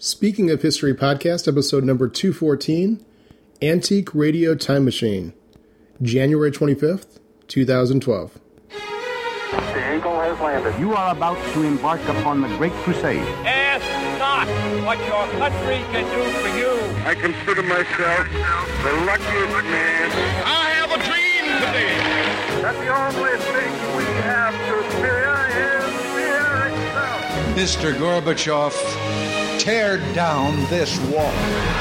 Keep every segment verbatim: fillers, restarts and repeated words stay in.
Speaking of History podcast, episode number two fourteen, Antique Radio Time Machine, January twenty-fifth, twenty twelve. The Eagle has landed. You are about to embark upon the Great Crusade. Ask not what your country can do for you. I consider myself the luckiest man. I have a dream today. That the only thing we have to fear is fear itself. Mister Gorbachev, tear down this wall.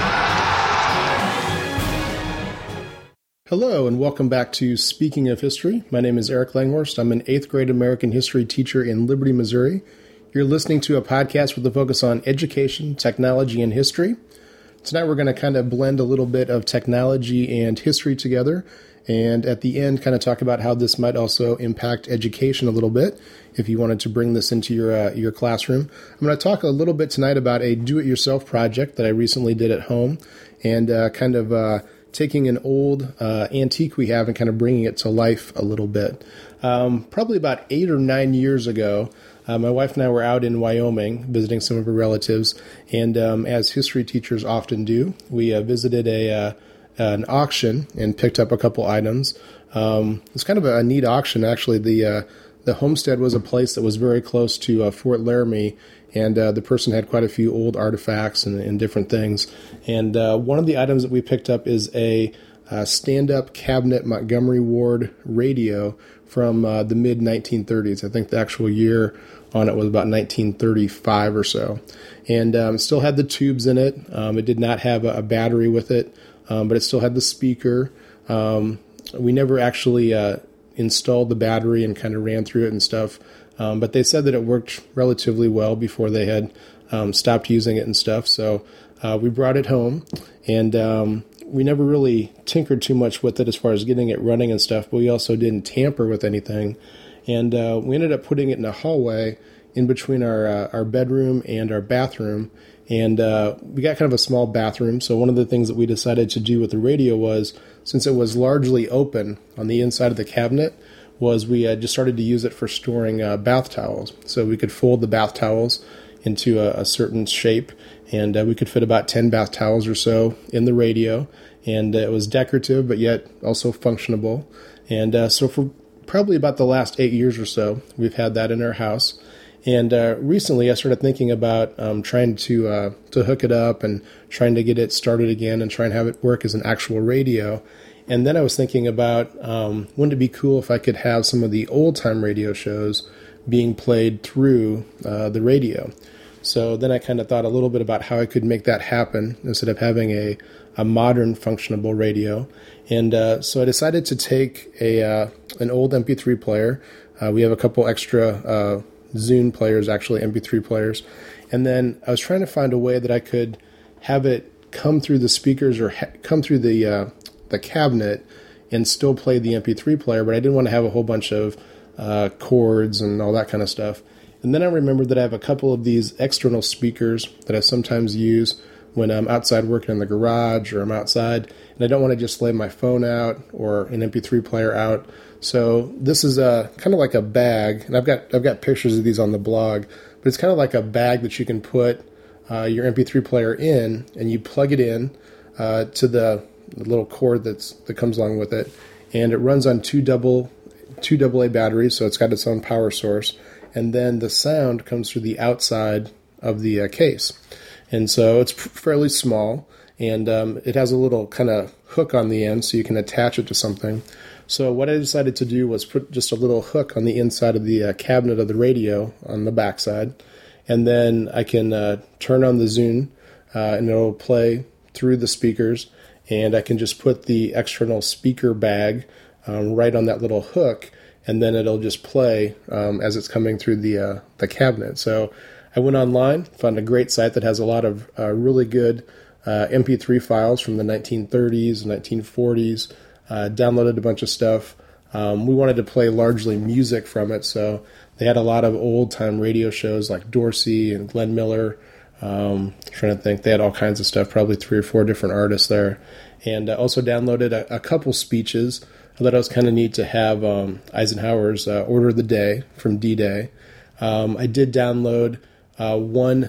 Hello, and welcome back to Speaking of History. My name is Eric Langhorst. I'm an eighth grade American history teacher in Liberty, Missouri. You're listening to a podcast with a focus on education, technology, and history. Tonight we're going to kind of blend a little bit of technology and history together, and at the end kind of talk about how this might also impact education a little bit if you wanted to bring this into your uh, your classroom. I'm going to talk a little bit tonight about a do-it-yourself project that I recently did at home, and uh, kind of uh, taking an old uh, antique we have and kind of bringing it to life a little bit. Um, probably about eight or nine years ago, uh, my wife and I were out in Wyoming visiting some of her relatives, and um, as history teachers often do, we uh, visited a uh, an auction and picked up a couple items. Um, it's kind of a neat auction, actually. The uh, the homestead was a place that was very close to uh, Fort Laramie, and uh, the person had quite a few old artifacts and, and different things. And uh, one of the items that we picked up is a uh, stand-up cabinet Montgomery Ward radio from uh, the mid nineteen thirties. I think the actual year on it was about nineteen thirty-five or so. And um, it still had the tubes in it. Um, it did not have a, a battery with it, um, but it still had the speaker. Um, we never actually uh, installed the battery and kind of ran through it and stuff. Um, but they said that it worked relatively well before they had um, stopped using it and stuff. So uh, we brought it home, and um, we never really tinkered too much with it as far as getting it running and stuff, but we also didn't tamper with anything. And uh, we ended up putting it in a hallway in between our uh, our bedroom and our bathroom. And uh, we got kind of a small bathroom, so one of the things that we decided to do with the radio was, since it was largely open on the inside of the cabinet, was we uh, just started to use it for storing uh, bath towels. So we could fold the bath towels into a, a certain shape, and uh, we could fit about ten bath towels or so in the radio. And uh, it was decorative, but yet also functionable. And uh, so for probably about the last eight years or so, we've had that in our house. And uh, recently I started thinking about um, trying to uh, to hook it up and trying to get it started again and try and have it work as an actual radio. And then I was thinking about, um, wouldn't it be cool if I could have some of the old-time radio shows being played through uh, the radio? So then I kind of thought a little bit about how I could make that happen instead of having a, a modern functionable radio. And uh, so I decided to take a uh, an old M P three player. Uh, we have a couple extra uh, Zune players, actually M P three players. And then I was trying to find a way that I could have it come through the speakers or ha- come through the uh, the cabinet and still play the M P three player, but I didn't want to have a whole bunch of uh, cords and all that kind of stuff. And then I remembered that I have a couple of these external speakers that I sometimes use when I'm outside working in the garage or I'm outside, and I don't want to just lay my phone out or an M P three player out. So this is a kind of like a bag, and I've got I've got pictures of these on the blog, but it's kind of like a bag that you can put uh, your M P three player in, and you plug it in uh, to the, the little cord that's that comes along with it, and it runs on two double two double A batteries, so it's got its own power source, and then the sound comes through the outside of the uh, case, and so it's fairly small, and um, it has a little kind of hook on the end, so you can attach it to something. So what I decided to do was put just a little hook on the inside of the uh, cabinet of the radio on the backside, and then I can uh, turn on the Zune, uh, and it'll play through the speakers, and I can just put the external speaker bag um, right on that little hook, and then it'll just play um, as it's coming through the uh, the cabinet. So I went online, found a great site that has a lot of uh, really good uh, M P three files from the nineteen thirties, nineteen forties, Uh, downloaded a bunch of stuff. Um, we wanted to play largely music from it, so they had a lot of old-time radio shows like Dorsey and Glenn Miller. Um, trying to think, they had all kinds of stuff, probably three or four different artists there. And uh, also downloaded a, a couple speeches. I thought it was kind of neat to have um, Eisenhower's uh, Order of the Day from D-Day. Um, I did download uh, one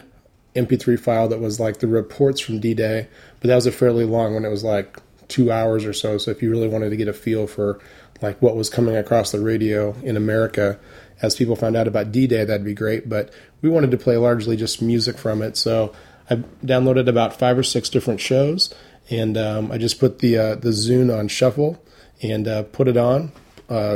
M P three file that was like the reports from D-Day, but that was a fairly long one. It was like two hours or so. So if you really wanted to get a feel for like what was coming across the radio in America as people found out about D-Day, that'd be great. But we wanted to play largely just music from it. So I downloaded about five or six different shows, and um, I just put the uh, the Zune on shuffle and uh, put it on, uh,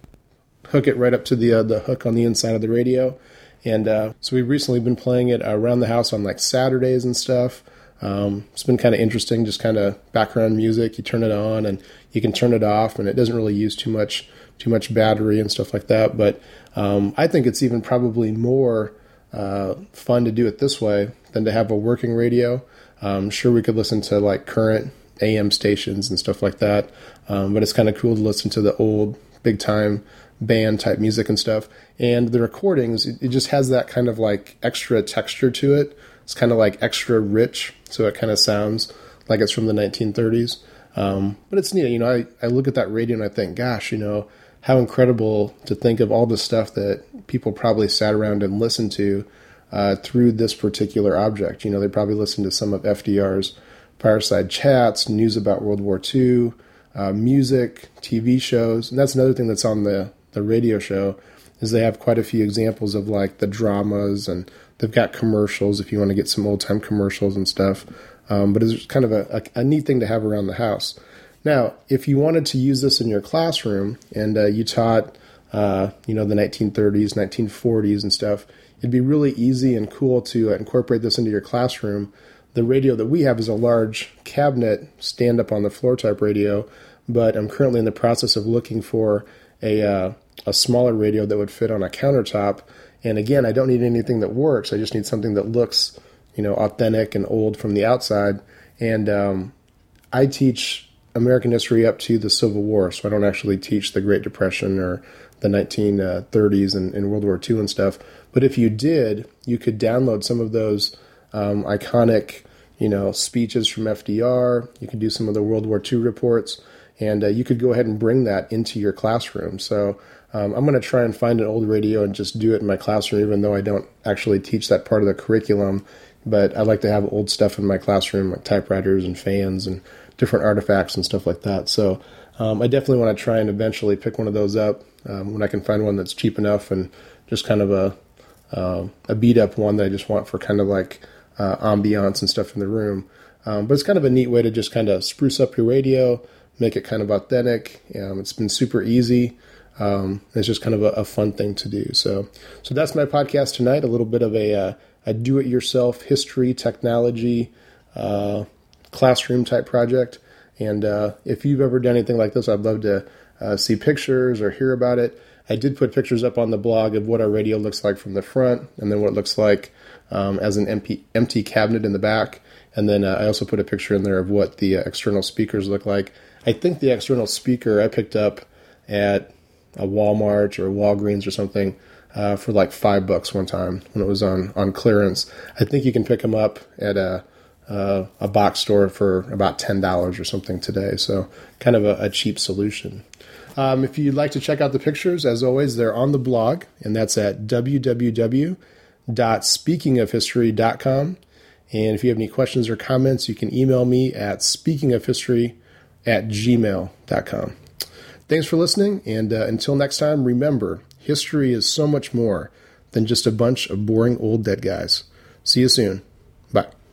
hook it right up to the uh, the hook on the inside of the radio. And uh, so we've recently been playing it around the house on like Saturdays and stuff. Um, it's been kind of interesting, just kind of background music. You turn it on and you can turn it off, and it doesn't really use too much too much battery and stuff like that. But um, I think it's even probably more uh, fun to do it this way than to have a working radio. Um, sure, we could listen to like current A M stations and stuff like that, um, but it's kind of cool to listen to the old big time band type music and stuff. And the recordings, it, it just has that kind of like extra texture to it. It's kind of like extra rich, so it kind of sounds like it's from the nineteen thirties. Um, but it's neat. You know, I, I look at that radio and I think, gosh, you know, how incredible to think of all the stuff that people probably sat around and listened to uh, through this particular object. You know, they probably listened to some of F D R's fireside chats, news about World War Two, uh, music, T V shows. And that's another thing that's on the, the radio show, is they have quite a few examples of like the dramas, and they've got commercials if you want to get some old time commercials and stuff. Um, but it's kind of a, a, a neat thing to have around the house. Now, if you wanted to use this in your classroom and uh, you taught, uh, you know, the nineteen thirties, nineteen forties and stuff, it'd be really easy and cool to incorporate this into your classroom. The radio that we have is a large cabinet stand-up on the floor type radio, but I'm currently in the process of looking for a uh, a smaller radio that would fit on a countertop. And again, I don't need anything that works. I just need something that looks, you know, authentic and old from the outside. And um, I teach American history up to the Civil War, so I don't actually teach the Great Depression or the nineteen thirties and, and World War Two and stuff. But if you did, you could download some of those um, iconic, you know, speeches from F D R. You could do some of the World War Two reports, and uh, you could go ahead and bring that into your classroom. So um, I'm going to try and find an old radio and just do it in my classroom, even though I don't actually teach that part of the curriculum. But I like to have old stuff in my classroom, like typewriters and fans and different artifacts and stuff like that. So um, I definitely want to try and eventually pick one of those up um, when I can find one that's cheap enough and just kind of a uh, a beat up one that I just want for kind of like uh, ambiance and stuff in the room. Um, but it's kind of a neat way to just kind of spruce up your radio, make it kind of authentic. Um, it's been super easy. Um, it's just kind of a, a fun thing to do. So, so that's my podcast tonight. A little bit of a, uh, a do-it-yourself history, technology, uh, classroom type project. And uh, if you've ever done anything like this, I'd love to uh, see pictures or hear about it. I did put pictures up on the blog of what our radio looks like from the front, and then what it looks like um, as an empty, empty cabinet in the back. And then uh, I also put a picture in there of what the uh, external speakers look like. I think the external speaker I picked up at a Walmart or a Walgreens or something uh, for like five bucks one time when it was on, on clearance. I think you can pick them up at a uh, a box store for about ten dollars or something today. So kind of a, a cheap solution. Um, if you'd like to check out the pictures, as always, they're on the blog, and that's at w w w dot speaking of history dot com. And if you have any questions or comments, you can email me at speakingofhistory at gmail dot com. Thanks for listening, and uh, until next time, remember, history is so much more than just a bunch of boring old dead guys. See you soon. Bye.